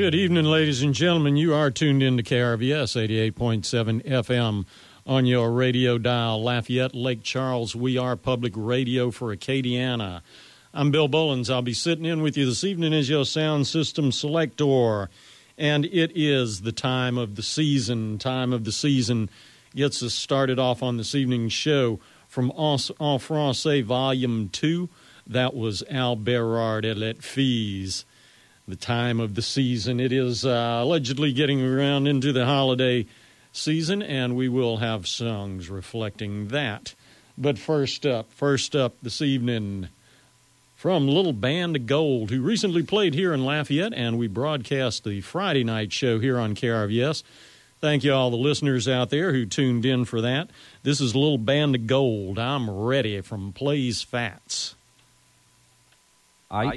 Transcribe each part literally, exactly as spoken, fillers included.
Good evening, ladies and gentlemen. You are tuned in to K R V S eighty-eight point seven F M on your radio dial. Lafayette, Lake Charles, we are public radio for Acadiana. I'm Bill Bullins. I'll be sitting in with you this evening as your sound system selector. And it is the time of the season. Time of the season gets us started off on this evening's show from En Francais Volume two. That was Al Berard et les Filles. The time of the season. It is uh, allegedly getting around into the holiday season, and we will have songs reflecting that. But first up, first up this evening, from Little Band of Gold, who recently played here in Lafayette, and we broadcast the Friday night show here on K R V S. Thank you all the listeners out there who tuned in for that. This is Little Band of Gold. I'm ready from Plays Fats. I...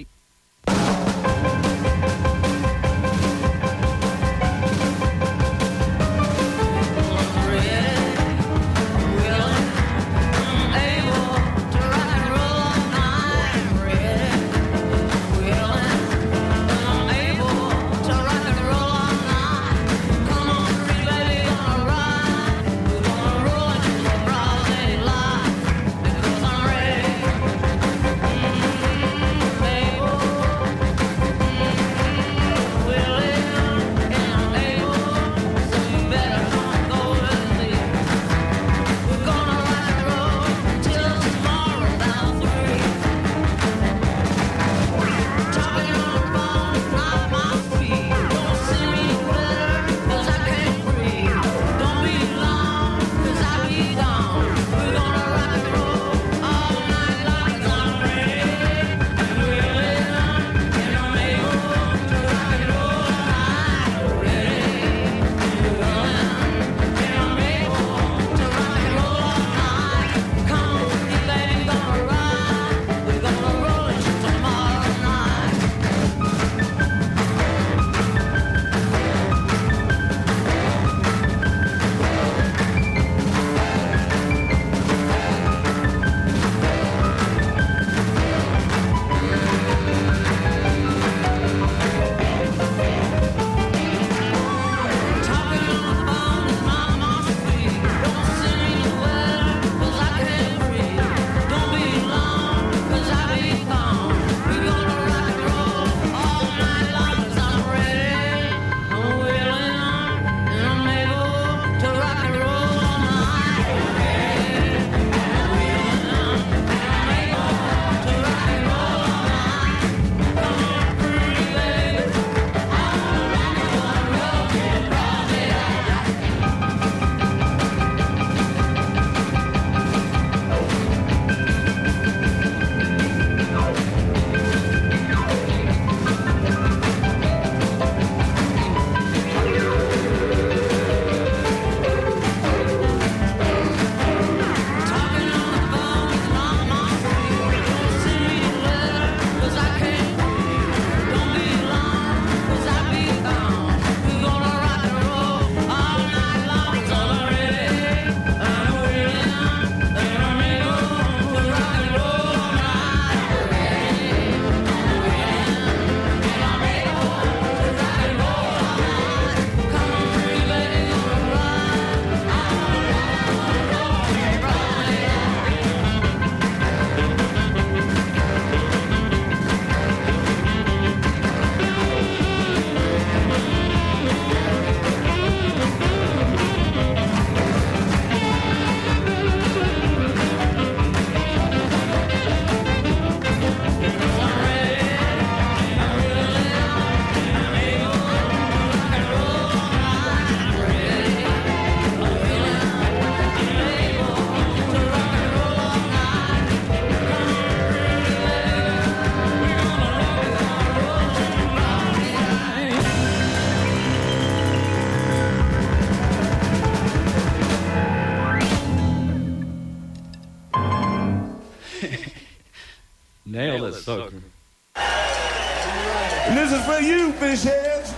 Nail it, sucker. And this is for you, fish heads.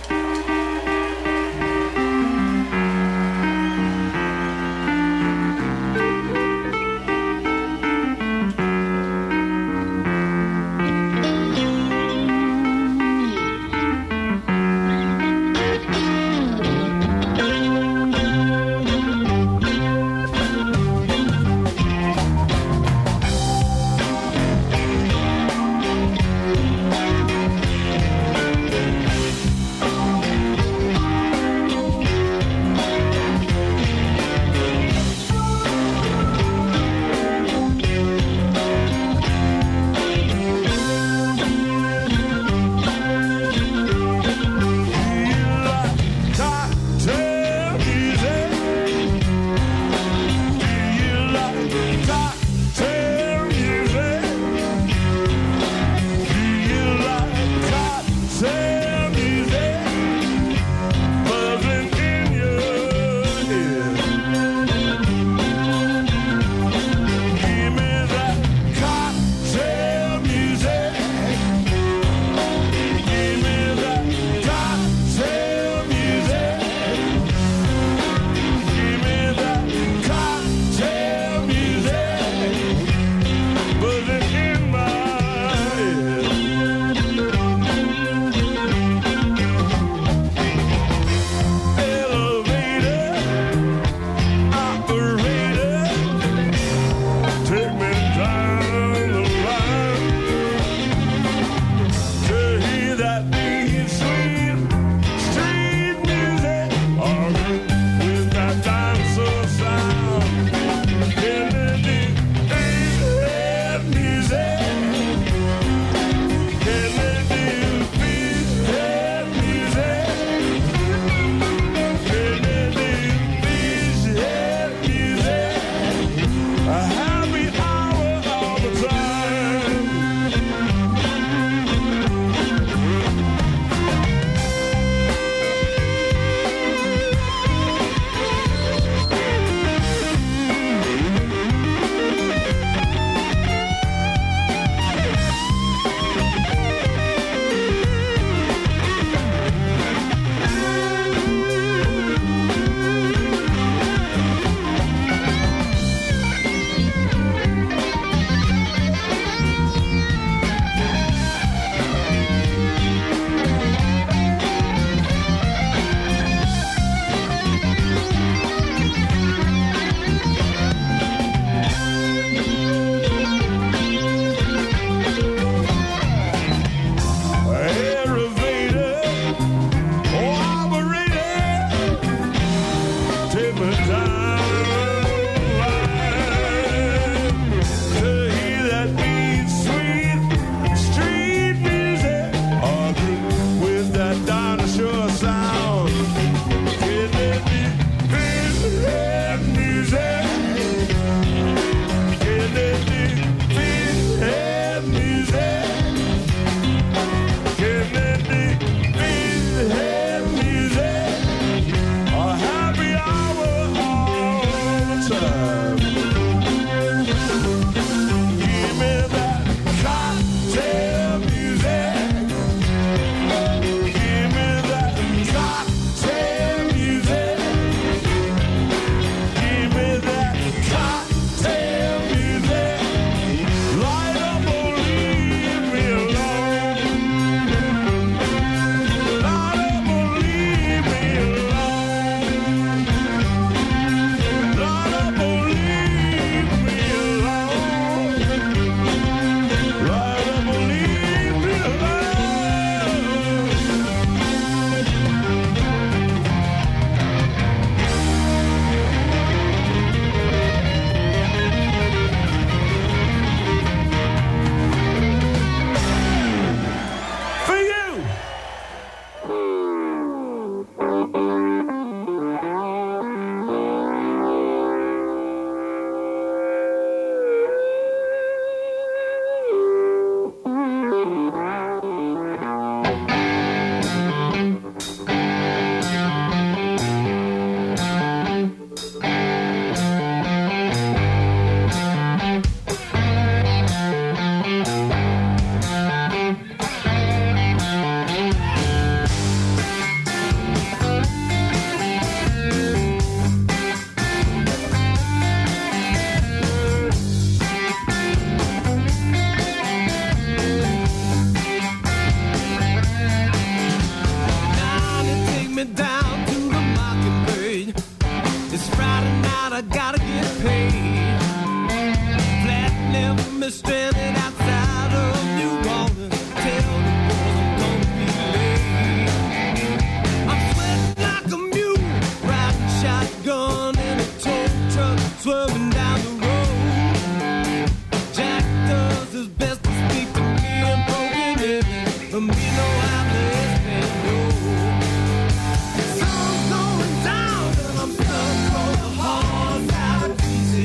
stranded outside of New Orleans. Tell the boys I'm gonna be late. I'm sweating like a mule, riding shotgun in a tow truck, swerving down the road. Jack does his best to speak to me in broken English, but me no habla español. Sun's going down and I'm stuck on the hard side easy.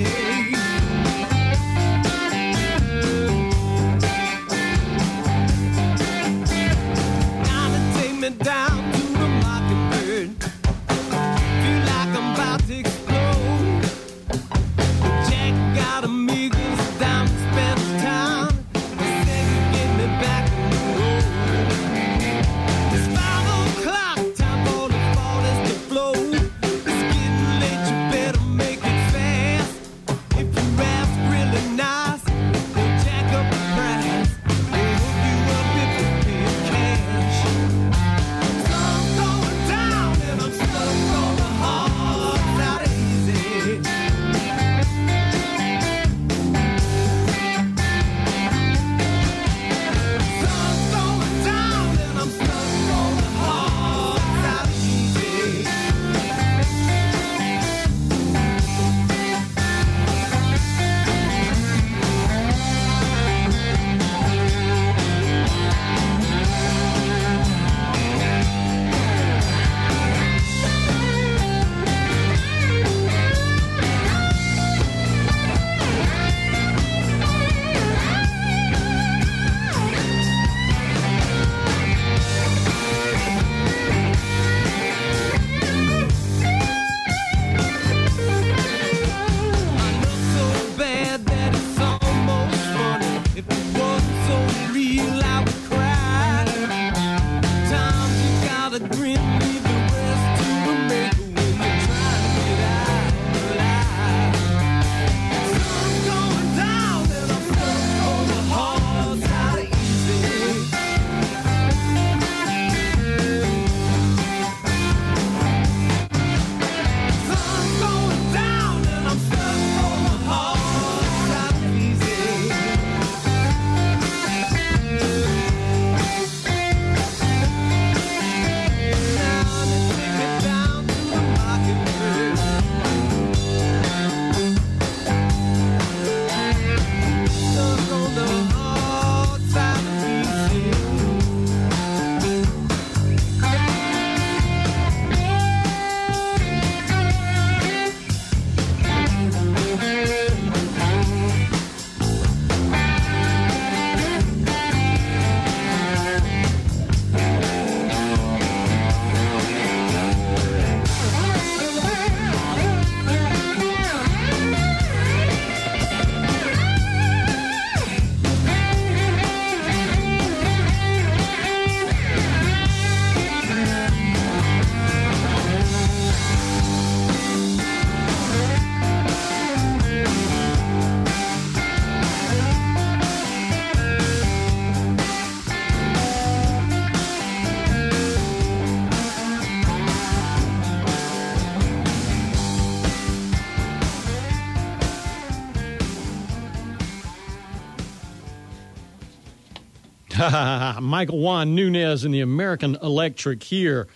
Gotta take me down to the Mockingbird. Feel like I'm about to explode. Jack got amigos down in Spanish Town. They say you get me back on the road. It's five o'clock, time for the forties to flow. It's getting late, you better make it fast. If you ask really nice, they'll jack up the price. They'll hook you up if you pay cash. Sun's going down and I'm stuck on the hard side easy. Sun's going down and I'm stuck on the hard side easy. I know so bad that it's almost funny. If it wasn't so real, I would cry. Times you gotta grin, leave the rest to the maker when you're trying to get out alive. Sun's going down and I'm stuck on the hard side easy. Sun's going down and I'm stuck on the hard side easy. Now they take me down to the Mockingbird. Stuck on the hard side easy. Michael Juan Nunez and the American Electric here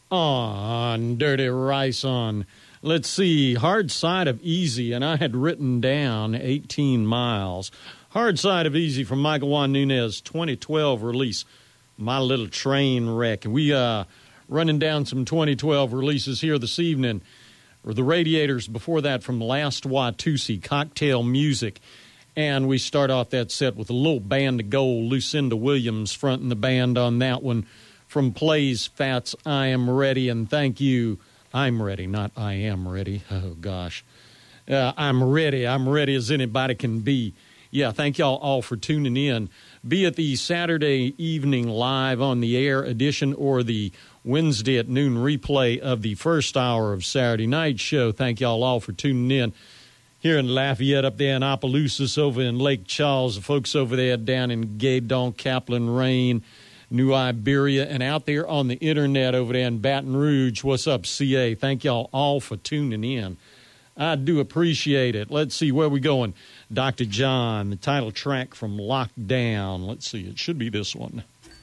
on Dirty Rice on, let's see, Hard Side of Easy, and I had written down eighteen miles. Hard Side of Easy from Michael Juan Nunez, twenty twelve release, My Little Train Wreck. And we uh running down some twenty twelve releases here this evening. Or the Radiators before that from Last Watusi, Cocktail Music. And we start off that set with a little band of gold, Lucinda Williams fronting the band on that one from Plays Fats, I Am Ready, and thank you. I'm ready, not I am ready. Oh, gosh. Uh, I'm ready. I'm ready as anybody can be. Yeah, thank y'all all for tuning in. Be it the Saturday evening live on the air edition or the Wednesday at noon replay of the first hour of Saturday night show. Thank y'all all for tuning in. Here in Lafayette, up there in Opelousas, over in Lake Charles, the folks over there down in Gaydon, Kaplan, Rain, New Iberia, and out there on the internet over there in Baton Rouge. What's up, C A? Thank y'all all for tuning in. I do appreciate it. Let's see, where we going? Doctor John, the title track from Lockdown. Let's see, it should be this one.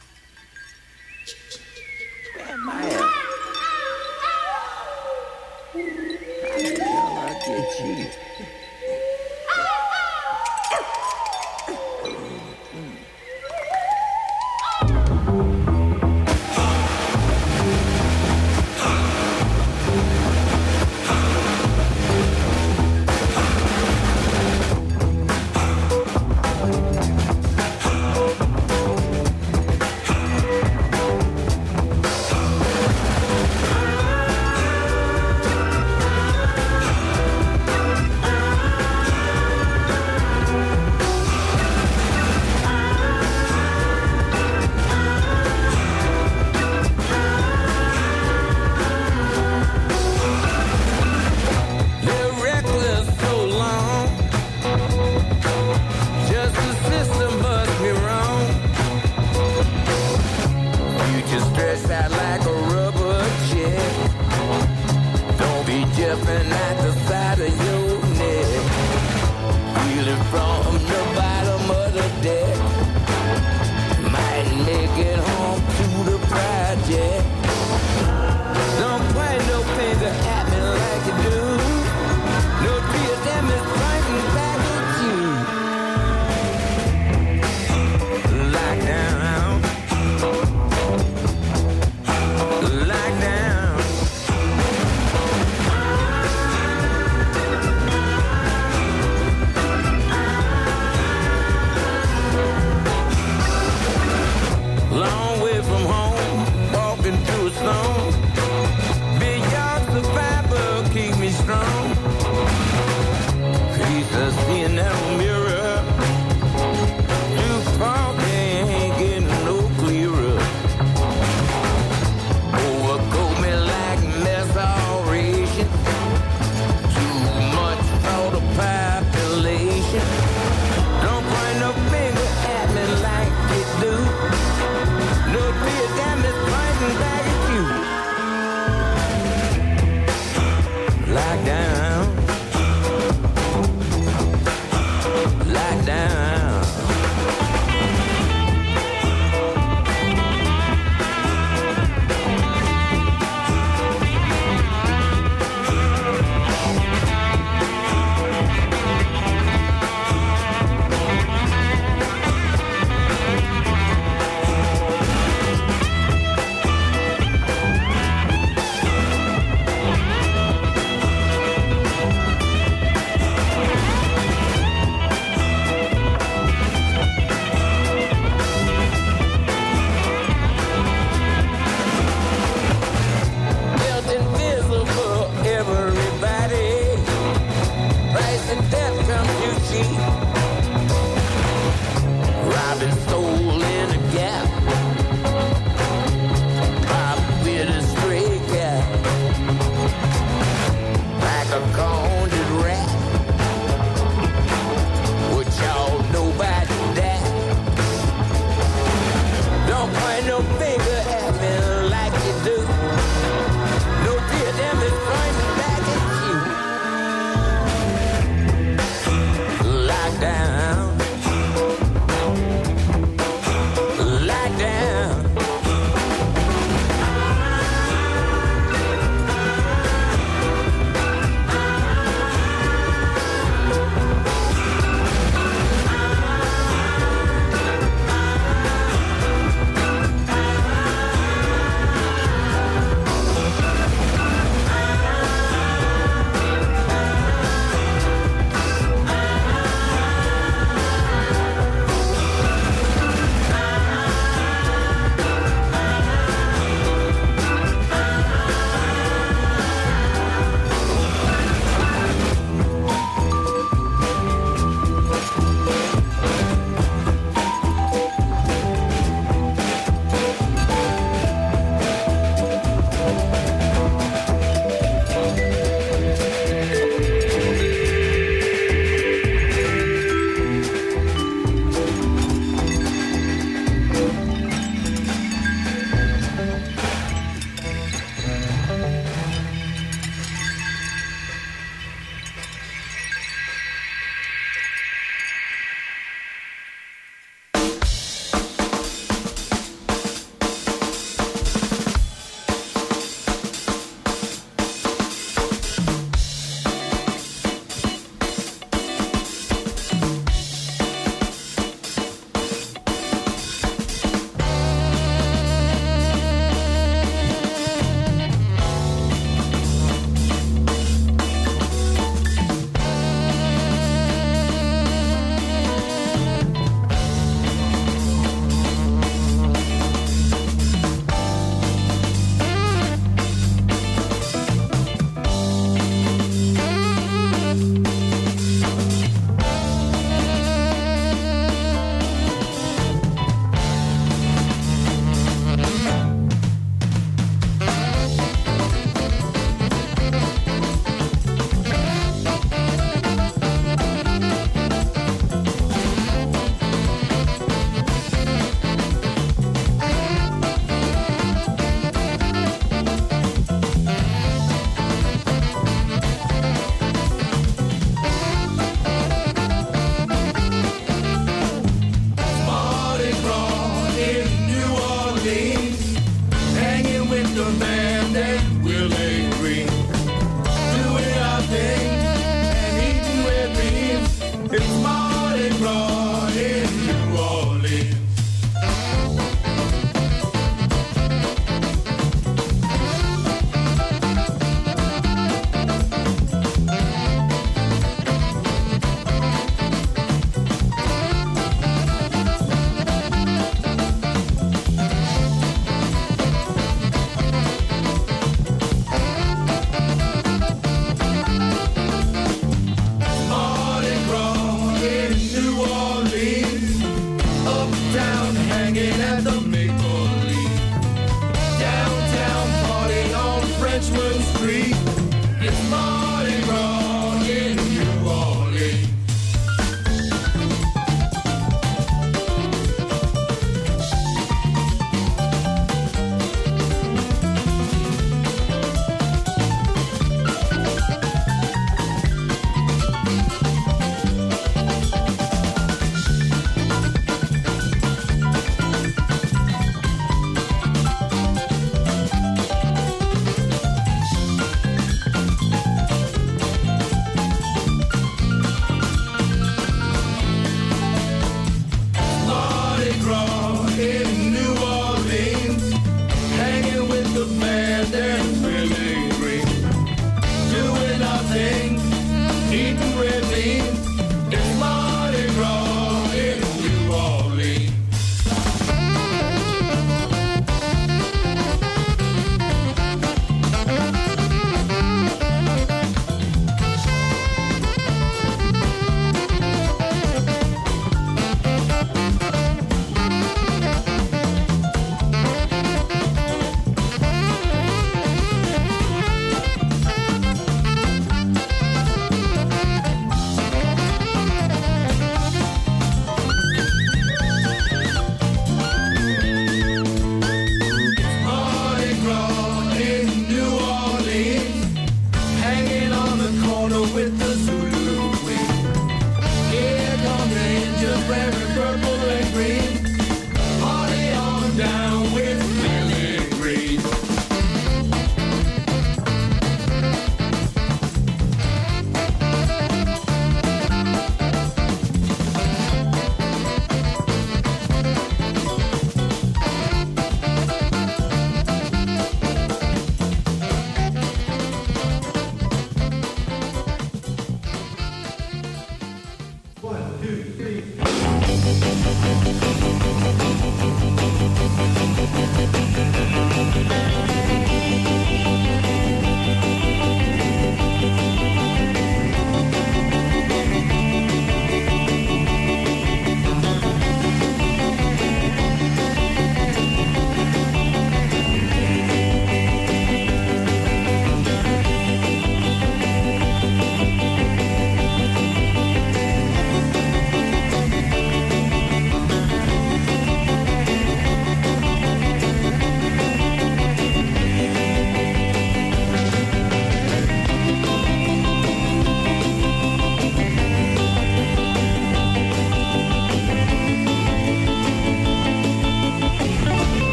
Where am I at? How the hell I get you? Mardi Gras in New Orleans. Mardi Gras in New Orleans.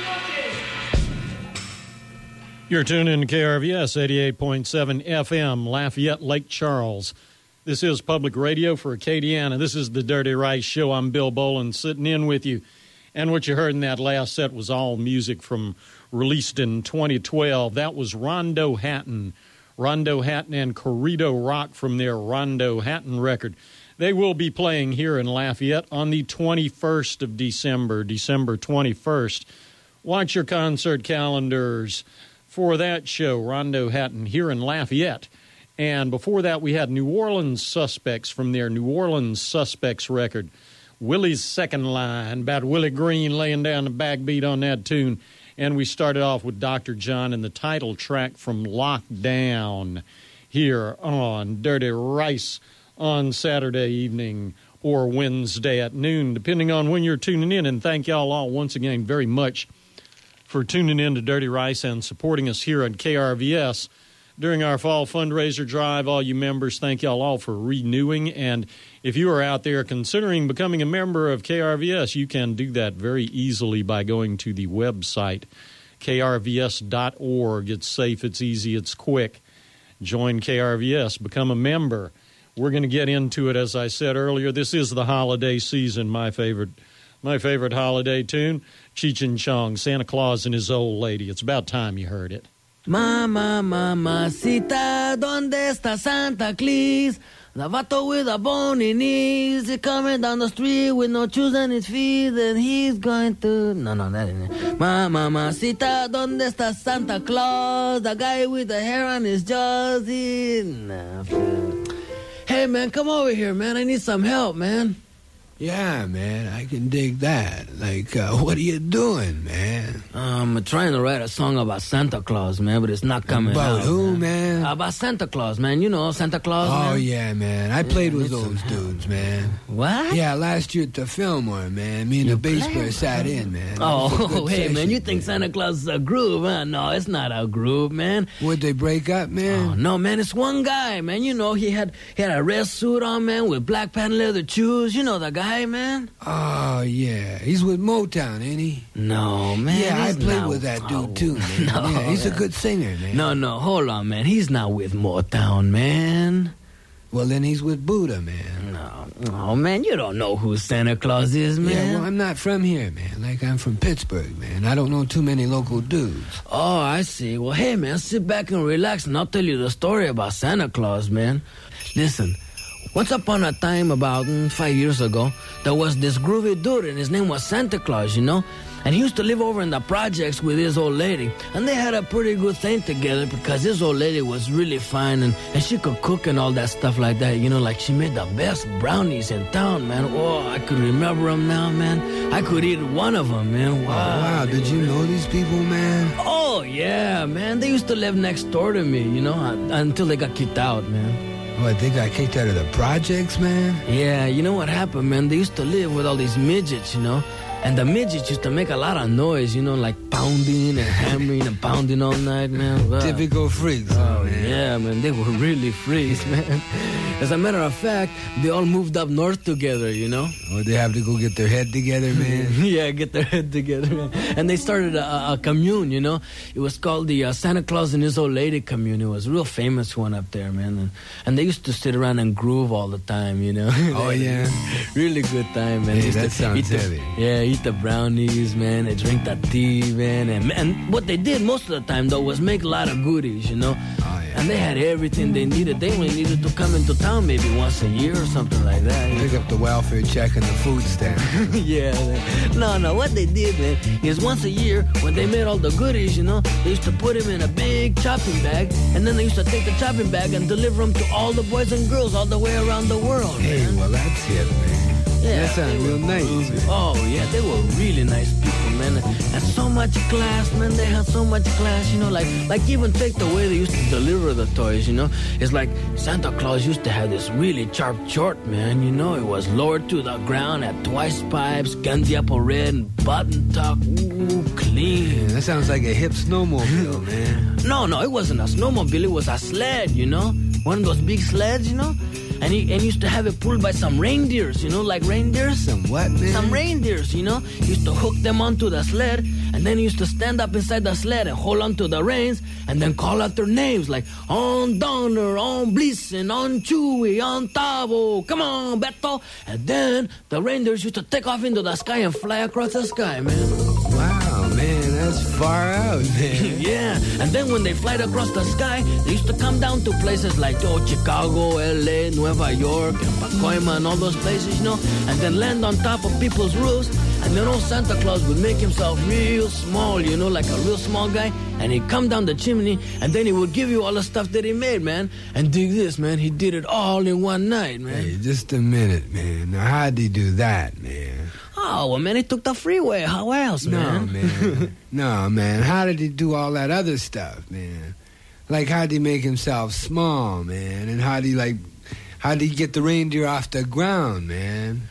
You're tuned in to K R V S eighty-eight point seven F M, Lafayette, Lake Charles. This is public radio for Acadiana. This is the Dirty Rice Show. I'm Bill Boland sitting in with you. And what you heard in that last set was all music from released in twenty twelve. That was Rondo Hatton. Rondo Hatton and Corrido Rock from their Rondo Hatton record. They will be playing here in Lafayette on the twenty-first of December, December twenty-first. Watch your concert calendars for that show, Rondo Hatton, here in Lafayette. And before that, we had New Orleans Suspects from their New Orleans Suspects record. Willie's Second Line, about Willie Green laying down the backbeat on that tune. And we started off with Doctor John and the title track from Lockdown here on Dirty Rice on Saturday evening or Wednesday at noon, depending on when you're tuning in. And thank y'all all once again very much for tuning in to Dirty Rice and supporting us here at K R V S during our fall fundraiser drive. All you members, thank y'all all for renewing. And if you are out there considering becoming a member of K R V S, you can do that very easily by going to the website, K R V S dot org. It's safe, it's easy, it's quick. Join K R V S, become a member. We're going to get into it, as I said earlier. This is the holiday season, my favorite My favorite holiday tune, Cheech and Chong, Santa Claus and His Old Lady. It's about time you heard it. Mama, mamacita, ¿dónde está Santa Claus? The vato with a bony knees, he's coming down the street with no shoes on his feet, and he's going to... No, no, that ain't it. Mama, mamacita, ¿dónde está Santa Claus? The guy with the hair on his jaws, he... Nah, hey, man, come over here, man. I need some help, man. Yeah, man, I can dig that. Like, uh, what are you doing, man? I'm trying to write a song about Santa Claus, man, but it's not coming about out. About who, man? man? About Santa Claus, man. You know, Santa Claus, Oh, man. yeah, man. I played yeah, with those dudes, man. What? Yeah, last year at the Fillmore, man. Me and you the bass player sat in, man. Oh, hey, session, man, you think Santa Claus is a groove, huh? No, it's not a groove, man. Would they break up, man? Oh, no, man, it's one guy, man. You know, he had he had a red suit on, man, with black patent leather shoes. You know the guy, man? Oh, yeah. He's with Motown, ain't he? No, man. Yeah, I played not... with that dude, oh, too, man. No, yeah, he's man. a good singer, man. No, no, hold on, man. He's not with Motown, man. Well, then he's with Buddha, man. No. Oh, man, you don't know who Santa Claus is, man. Yeah, well, I'm not from here, man. Like, I'm from Pittsburgh, man. I don't know too many local dudes. Oh, I see. Well, hey, man, sit back and relax, and I'll tell you the story about Santa Claus, man. Listen. Once upon a time, about mm, five years ago, there was this groovy dude, and his name was Santa Claus, you know? And he used to live over in the projects with his old lady. And they had a pretty good thing together because his old lady was really fine, and, and she could cook and all that stuff like that, you know? Like, she made the best brownies in town, man. Oh, I could remember them now, man. I could eat one of them, man. Wow. Oh, wow. Did you know these people, man? Oh, yeah, man. They used to live next door to me, you know, until they got kicked out, man. What, they got kicked out of the projects, man? Yeah, you know what happened, man? They used to live with all these midgets, you know? And the midgets used to make a lot of noise, you know, like pounding and hammering and pounding all night, man. Wow. Typical freaks, oh, man. Yeah, man, they were really freaks, man. As a matter of fact, they all moved up north together, you know? Oh, they have to go get their head together, man? Yeah, get their head together, man. And they started a, a commune, you know? It was called the uh, Santa Claus and His Old Lady commune. It was a real famous one up there, man. And, and they used to sit around and groove all the time, you know? Oh, yeah? Really good time, man. Hey, that sounds heavy. The, yeah, eat the brownies, man, and drink the tea, man. And, and what they did most of the time, though, was make a lot of goodies, you know? Oh, yeah. And they had everything they needed. They only needed to come into town maybe once a year or something like that. Pick up the welfare check and the food stamp. Yeah, man. No, no, what they did, man, is once a year, when they made all the goodies, you know, they used to put them in a big chopping bag, and then they used to take the chopping bag and deliver them to all the boys and girls all the way around the world, Hey, man. well, that's it, man. Yeah, that sounds real nice. Man. Oh, yeah, they were really nice people, man. And so much class, man. They had so much class, you know, like like even take the way they used to deliver the toys, you know. It's like Santa Claus used to have this really sharp short, man, you know. It was lowered to the ground, had twice pipes, guns apple red, and button tuck. Ooh, clean. Yeah, that sounds like a hip snowmobile, man. No, no, it wasn't a snowmobile. It was a sled, you know. One of those big sleds, you know. And he, and he used to have it pulled by some reindeers, you know, like reindeers. Some what, man? Some reindeers, you know. He used to hook them onto the sled, And then he used to stand up inside the sled and hold on to the reins and then call out their names like on Donner, on Blitzen, on Chewy, on Tavo, come on, Beto. And then the reindeers used to take off into the sky and fly across the sky, man. Wow, man, that's far out, man. Yeah, and then when they flied across the sky, they used to come down to places like oh, Chicago, L A, Nueva York, and Pacoima, and all those places, you know, and then land on top of people's roofs. And then old Santa Claus would make himself real small, you know, like a real small guy. And he'd come down the chimney, and then he would give you all the stuff that he made, man. And dig this, man, he did it all in one night, man. Hey, just a minute, man. Now, how'd he do that, man? Oh, well, man, he took the freeway. How else, man? No, man. No, man. How did he do all that other stuff, man? Like, how'd he make himself small, man? And how'd he, like, how'd he get the reindeer off the ground, man?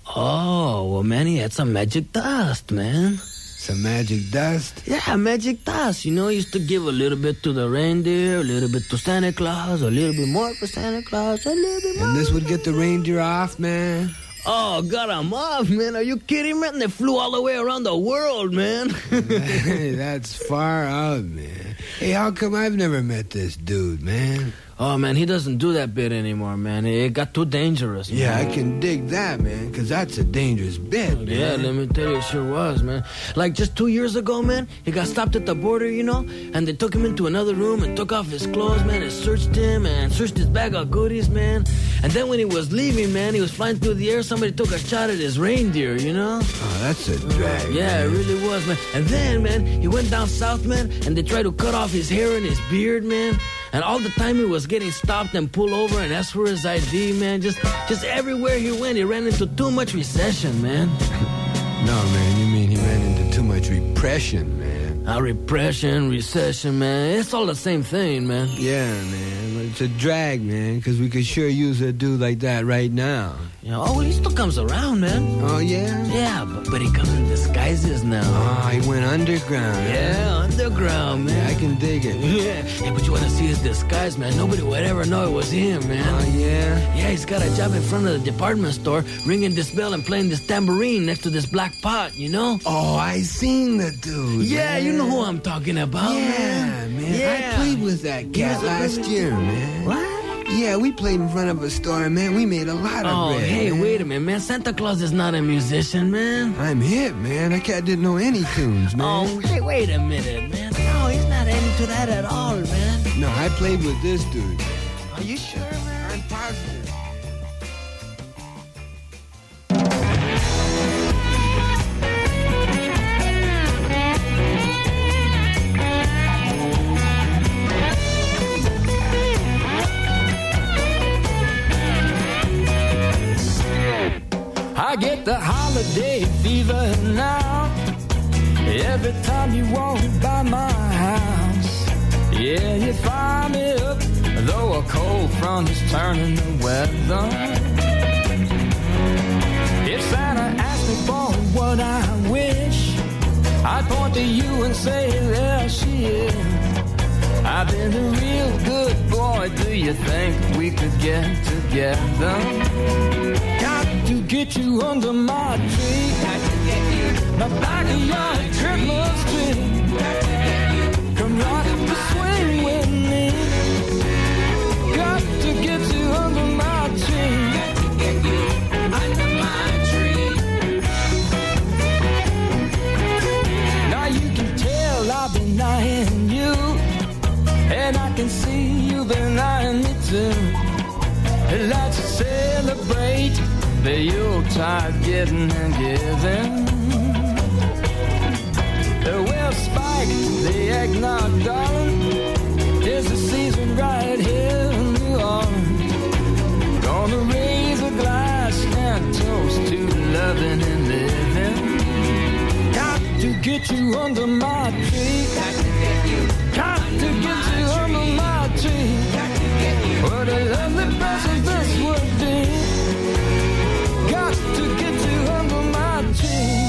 Oh, well, man, he had some magic dust, man. Some magic dust? Yeah, magic dust. You know, he used to give a little bit to the reindeer, a little bit to Santa Claus, a little bit more for Santa Claus, a little bit more. And this would get the reindeer off, man? Oh, got him off, man. Are you kidding, man? They flew all the way around the world, man. Hey, that's far out, man. Hey, how come I've never met this dude, man? Oh, man, he doesn't do that bit anymore, man. It got too dangerous, man. Yeah, I can dig that, man, because that's a dangerous bit, man. Yeah, let me tell you, it sure was, man. Like, just two years ago, man, he got stopped at the border, you know, and they took him into another room and took off his clothes, man, and searched him and searched his bag of goodies, man. And then when he was leaving, man, he was flying through the air, somebody took a shot at his reindeer, you know? Oh, that's a drag, Yeah, man. it really was, man. And then, man, he went down south, man, and they tried to cut off his hair and his beard, man. And all the time he was getting stopped and pulled over and asked for his I D, man. Just just everywhere he went, he ran into too much recession, man. No, man, you mean he ran into too much repression, man. Uh, repression, recession, man. It's all the same thing, man. Yeah, man, but it's a drag, man, because we could sure use a dude like that right now. You know, oh, well, he still comes around, man. Oh, yeah? Yeah, but, but he comes in disguises now. Oh, he went underground. Yeah, underground, man. Yeah, I can dig it. Yeah, hey, but you want to see his disguise, man? Nobody would ever know it was him, man. Oh, yeah? Yeah, he's got a job in front of the department store, ringing this bell and playing this tambourine next to this black pot, you know? Oh, I seen the dude. Yeah, man. you know who I'm talking about, Yeah, man. man. Yeah. I played with that cat last year, man. What? Yeah, we played in front of a store, man. We made a lot of Oh, bread. hey, man. wait a minute, man. Santa Claus is not a musician, man. I'm hip, man. That cat didn't know any tunes, man. Oh, hey, wait a minute, man. No, he's not into that at all, man. No, I played with this dude. Are you sure, man? I'm positive. I get the holiday fever now. Every time you walk by my house, yeah, you fire me up, though a cold front is turning the weather. If Santa asked me for what I wish, I'd point to you and say, there she is. I've been a real good boy, do you think we could get together? Got to get you under my tree. Got to get you. My backyard Christmas tree. Got to get you. Come rock the swing with me. Got to get you under my tree. Got to get you under my tree. Now you can tell I've been eyeing you, and I can see you've been eyeing me too. Let's celebrate the Yuletide getting and giving. We'll spike the eggnog, darling. It's the season right here in New Orleans. Gonna raise a glass and toast to loving and living. Got to get you under my tree. Got to get you. Got to get you under my tree. Got to get you. What a lovely present this would be. Got to get you under my tree.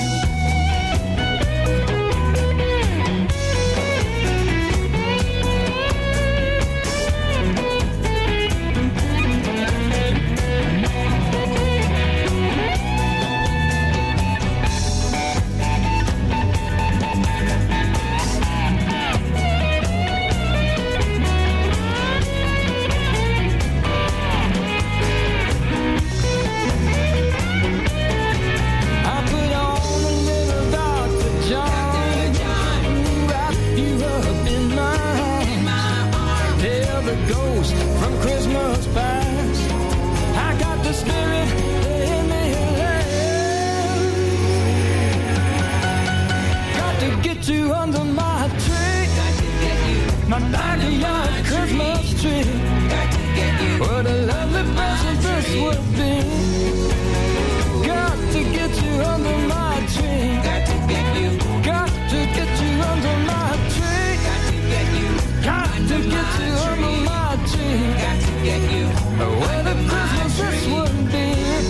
backyard Christmas tree. What a lovely present this would be. Got to get you under my tree. Got to get you. Got to get you under my tree. Got to get you. Got to get you under my tree. Got to get you. What a Christmas this would be.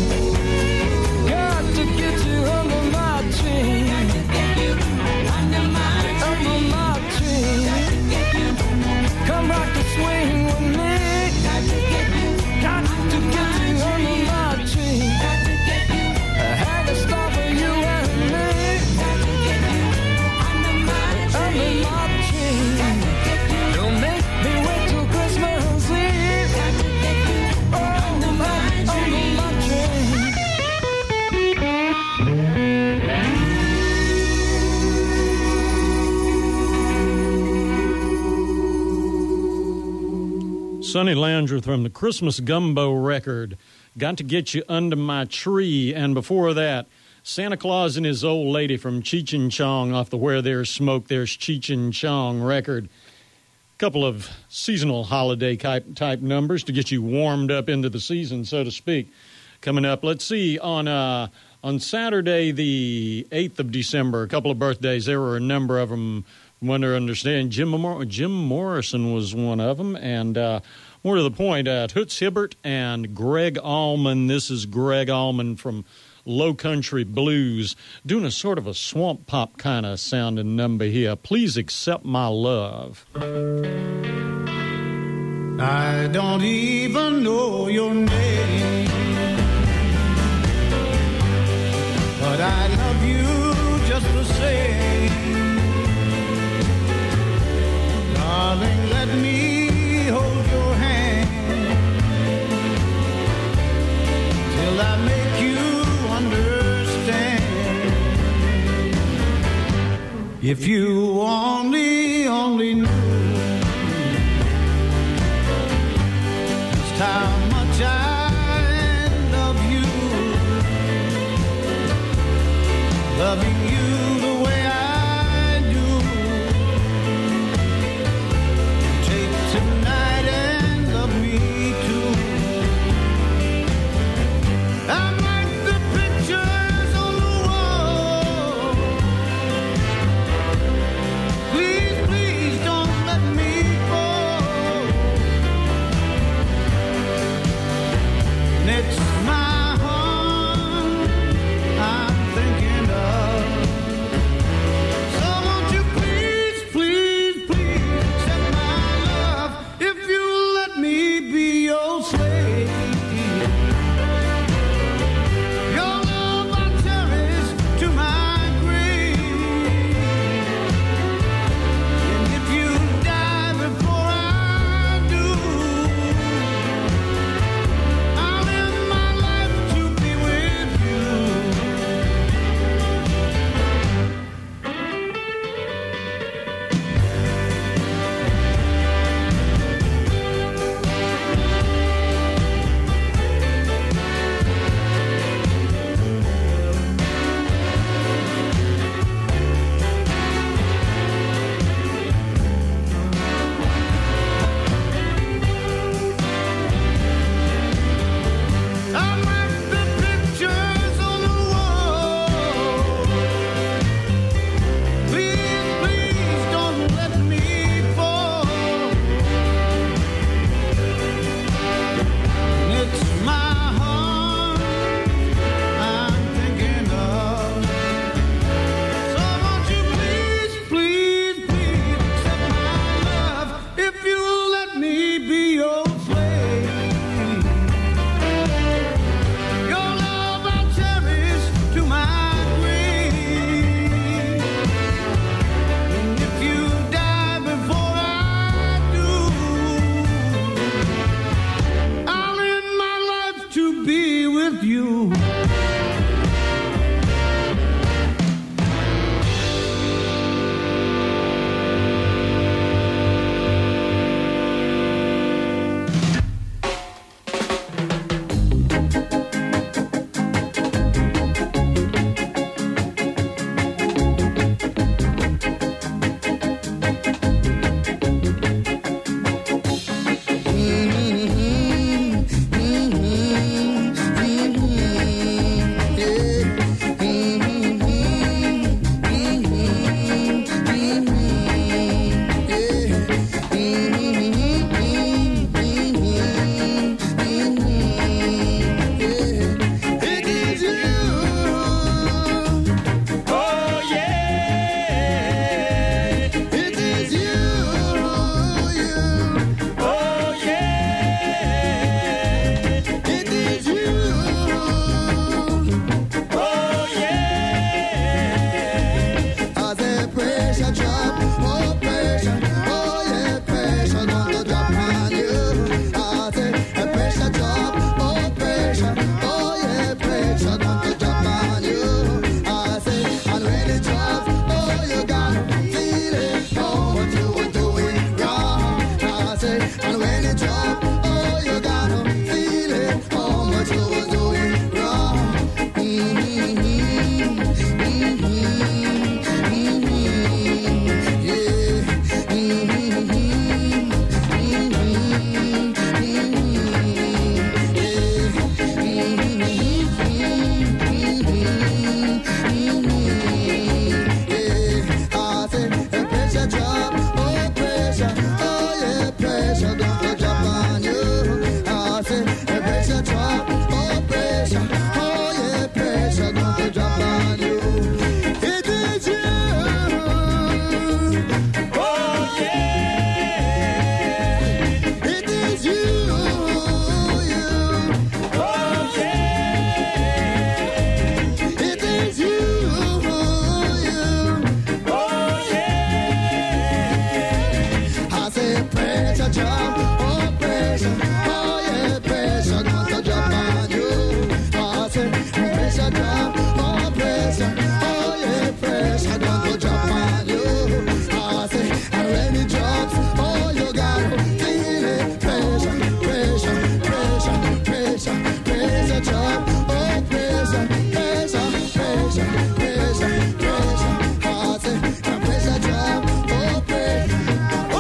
Got to get you under my tree. Got to get you under my tree. Under my tree. Got to get you. Come rock the swing with me. Got to get you. Got to get you under my tree. Got to get you. Hang a star for you and me. Got to get you under my tree. Under my tree. Got to get you. Don't make me wait till Christmas Eve. Got to get you under my tree. Under my tree. Sonny Landreth from the Christmas Gumbo record, Got to Get You Under My Tree. And before that, Santa Claus and His Old Lady from Cheech and Chong off the Where There's Smoke, There's Cheech and Chong record. Couple of seasonal holiday type, type numbers to get you warmed up into the season, so to speak. Coming up, let's see, on uh, on Saturday the eighth of December, a couple of birthdays. There were a number of them. From what I understand, Jim, Mor- Jim Morrison was one of them. And uh, more to the point, uh, Toots Hibbert and Greg Allman. This is Greg Allman from Low Country Blues, doing a sort of a swamp pop kind of sounding number here. Please Accept My Love. I don't even know your name, but I love you just the same. Darling, let me hold your hand till I make you understand. If you only, only knew just how much I love you, loving you the way I do. Take tonight and love me too. I'm like the pictures on the wall. Please, please don't when it drops, oh, you gotta feel it. Pressure, pressure, pressure, pressure, pressure drop. Oh, pressure, pressure, pressure, pressure, pressure. Oh, say, pressure drop. Oh, pressure. Oh,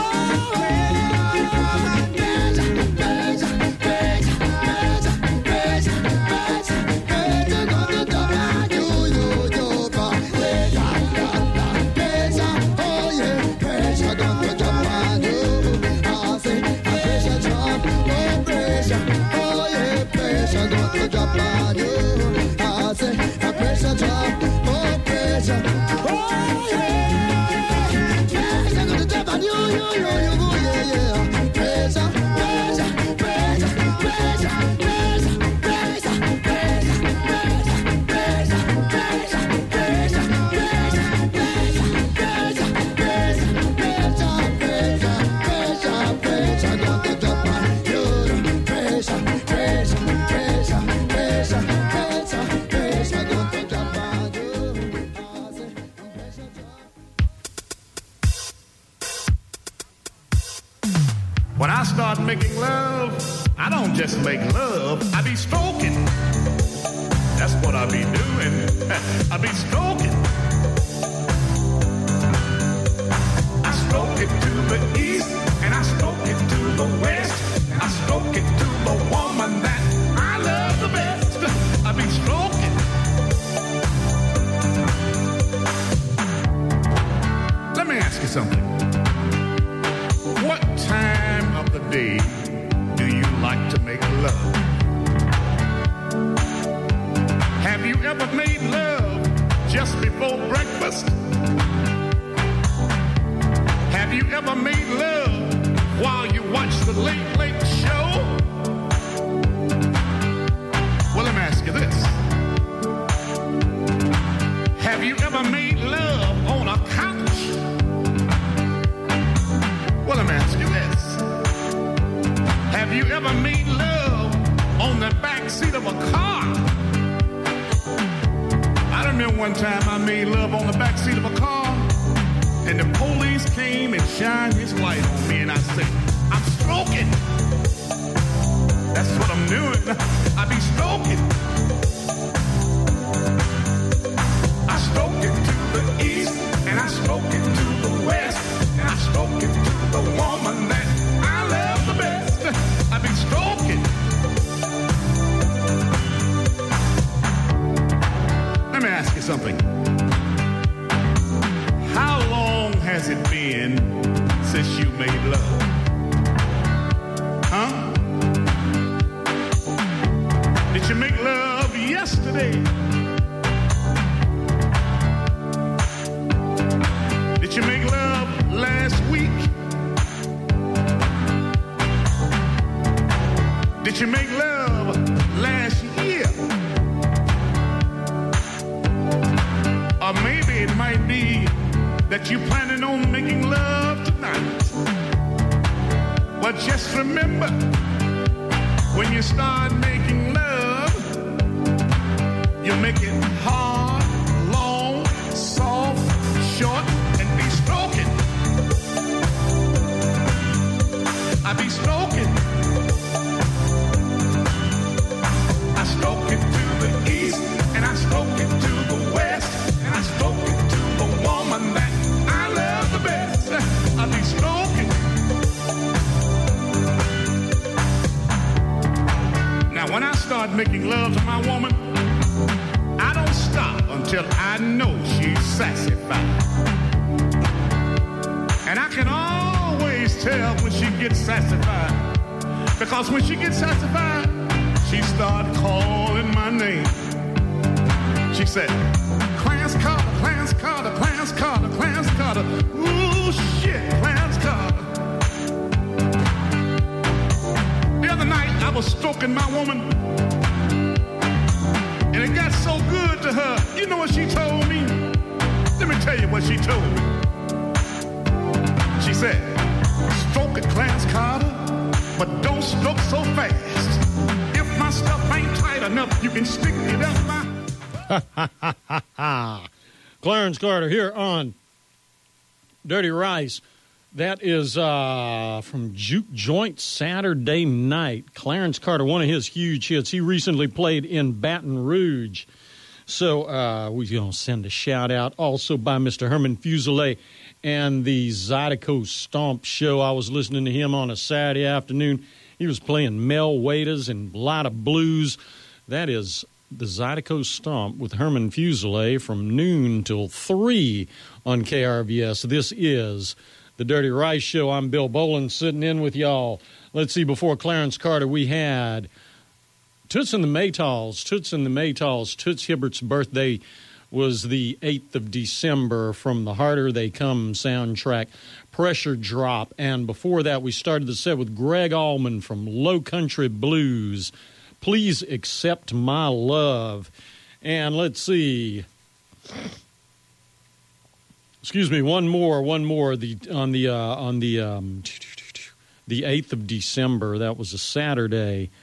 pressure, pressure, pressure, pressure, pressure, pressure, pressure. Got to drop on you, you, you, but pressure, pressure. Oh, yeah, pressure got to drop on you. Oh, say, pressure drop. Oh, pressure. Oh, yeah, pressure got to drop on you. Oh, say, pressure drop. Oh, pressure. Oh, yeah. Pressure got to drop on you, you, you, you, yeah, yeah. Pressure, pressure, pressure, pressure, pressure, pressure, pressure, pressure, pressure, pressure, pressure, pressure, pressure, pressure, pressure, pressure, pressure, got to drop on you. Pressure, pressure, pressure, pressure, pressure, pressure, got to drop on you. I say, pressure drop. When I start making love, I don't just make love, I be stroking. That's what I be doing. I be stroking. I stroke it to the east, and I stroke it to the west. I stroke it to the woman that I love the best. I be stroking. Let me ask you something. What time of the day do you like to make love? Have you ever made love just before breakfast? Have you ever made love while you watch the Late Late Show? Well, let me ask you this. Have you ever made love on a couch? Well, let me ask you this. Have you ever made love on the back seat of a car? I remember one time I made love on the back seat of a car, and the police came and shined his light on me, and I said, I'm stroking. That's what I'm doing. I be stroking. I stroke it to the east, and I stroke it to the west, and I stroke it to the woman that I love the best. I be stroking. Let me ask you something. How long has it been since you made love? Huh? Did you make love yesterday? Did you make love last week? Did you make love last year? Or maybe it might be that you're planning on making love tonight. But just remember, when you start making love, you make it hard, long, soft, short, and be stroking. I be stroking. I stroke it to the east, and I stroke it to the west, and I stroke it to the woman that I love the best. I be stroking. Now, when I start making love to my woman, I don't stop until I know she's sassified. And I can always tell when she gets sassified, because when she gets sassified, she started calling my name. She said, Clarence Carter, Clarence Carter, Clarence Carter, Clarence Carter. Ooh, shit, Clarence Carter. The other night, I was stroking my woman, and it got so good to her. You know what she told me? Let me tell you what she told me. She said, stroke it, Clarence Carter, but don't stroke so fast. If my stuff ain't tight enough, you can stick it up my... Clarence Carter here on Dirty Rice. That is uh, from Juke Joint Saturday Night. Clarence Carter, one of his huge hits. He recently played in Baton Rouge. So uh, we're going to send a shout-out also by Mister Herman Fuselier and the Zydeco Stomp Show. I was listening to him on a Saturday afternoon. He was playing Mel Waiters and a lot of blues. That is the Zydeco Stomp with Herman Fuselier from noon till three on K R V S. This is the Dirty Rice Show. I'm Bill Boland sitting in with y'all. Let's see, before Clarence Carter, we had Toots and the Maytals. Toots and the Maytals. Toots Hibbert's birthday was the eighth of December from the Harder They Come soundtrack, Pressure Drop. And before that, we started the set with Greg Allman from Low Country Blues, Please Accept My Love. And let's see. Excuse me, one more, one more. The on the uh, on the um, the eighth of December. That was a Saturday.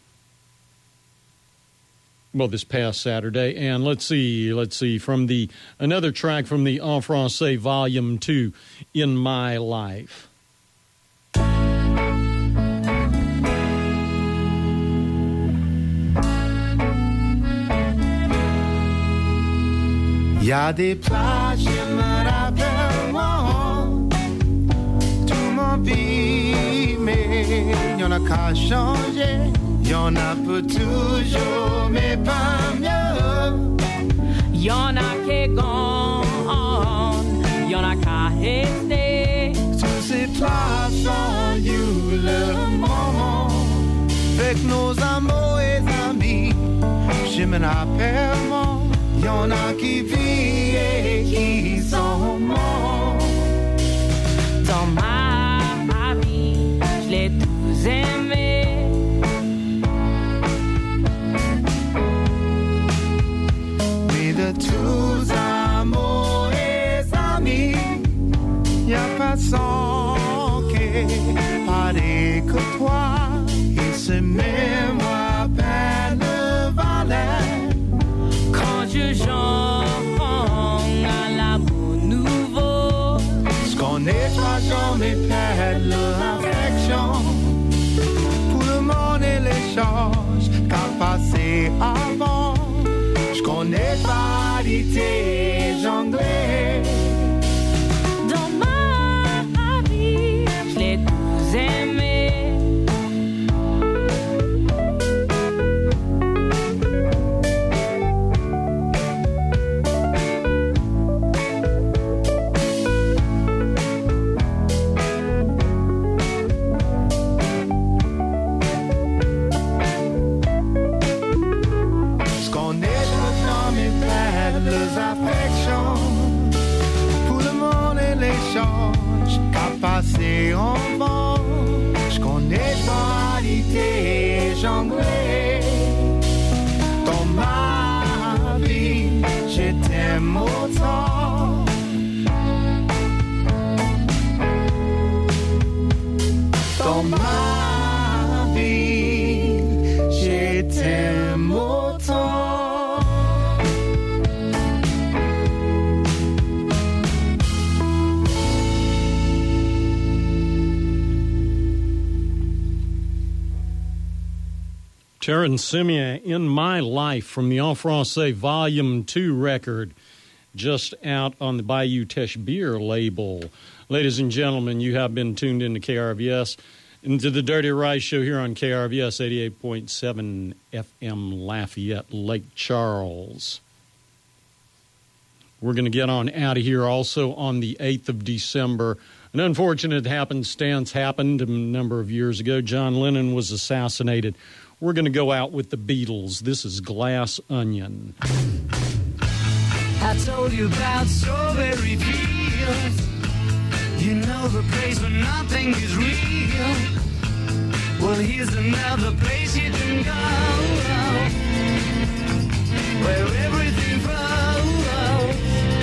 Well, this past Saturday. And let's see, let's see from the another track from the En Francais Volume Two, In My Life. Y a des plages, je me rappelle moi, tout mon pays, mais y en a qu'à changer, y en a peu toujours, mais pas mieux. Y en a qui gone, y en a qu'à rester. Sur ces plages, on you le moment, avec nos amours et amis, je me rappelle moi. Y en a qui vivent et qui sont morts. Dans ma vie, je l'ai tous aimés. Mais de tous amours et amis, y a personne qui est pareil que toi. Et ce même rappelle le valet. Je chante à l'amour nouveau. Ce qu'on est, toi, jamais perdre l'affection. Pour le monde et les choses qu'a passé avant. Je connais parité jonglée. Dans ma vie, je l'ai tous aimé. Passé en vent, je connais qualité jonglée. Dans ma vie, je t'aime autant. Dans ma vie, je t'aime autant. Terrence Simeon, In My Life, from the En Francais Volume two record, just out on the Bayou Teche Beer label. Ladies and gentlemen, you have been tuned into K R V S, into the Dirty Rice Show here on K R V S eighty-eight point seven F M Lafayette, Lake Charles. We're going to get on out of here also on the eighth of December. An unfortunate happenstance happened a number of years ago. John Lennon was assassinated. We're going to go out with the Beatles. This is Glass Onion. I told you about strawberry fields. You know the place where nothing is real. Well, here's another place you can go, where everything flows.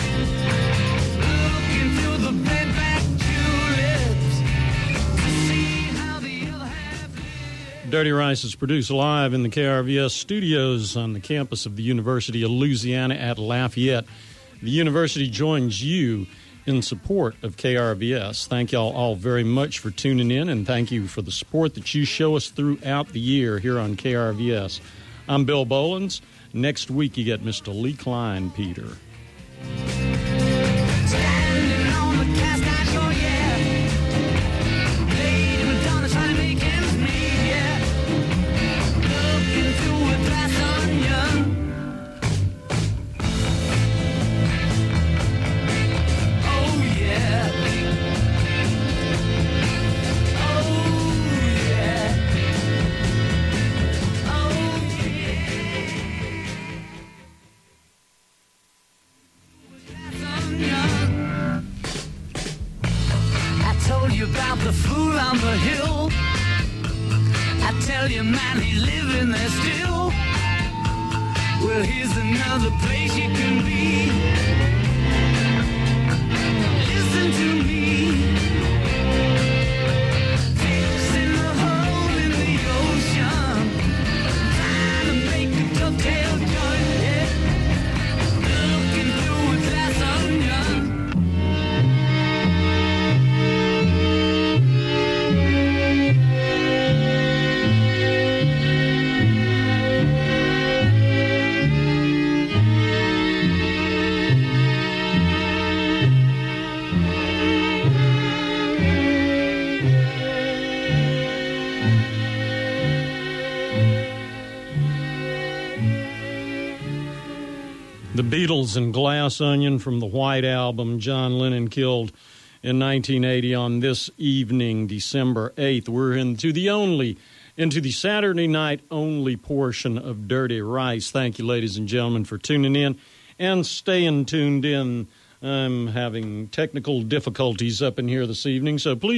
Looking through the bed-back tulips to see how the other half lives. Dirty Rice is produced live in the K R V S studios on the campus of the University of Louisiana at Lafayette. The university joins you in support of K R V S. Thank y'all all very much for tuning in, and thank you for the support that you show us throughout the year here on K R V S. I'm Bill Bolins. Next week you get Mister Lee Klein, Peter. Standing on the cast iron shore, yeah. Lady Madonna trying to make ends meet, yeah. Looking through a glass onion. Oh yeah. Oh yeah. Oh yeah. I told you about the fool on the hill. I tell you, man, he's living there still. Well, here's another place you can be. Listen to me. Fixing a hole in the ocean. Trying to make a dovetail joint, yeah. Looking through a glass onion. The Beatles and Glass Onion from the White Album, John Lennon killed in nineteen eighty on this evening, December eighth. We're into the only, into the Saturday night only portion of Dirty Rice. Thank you, ladies and gentlemen, for tuning in and staying tuned in. I'm having technical difficulties up in here this evening, so please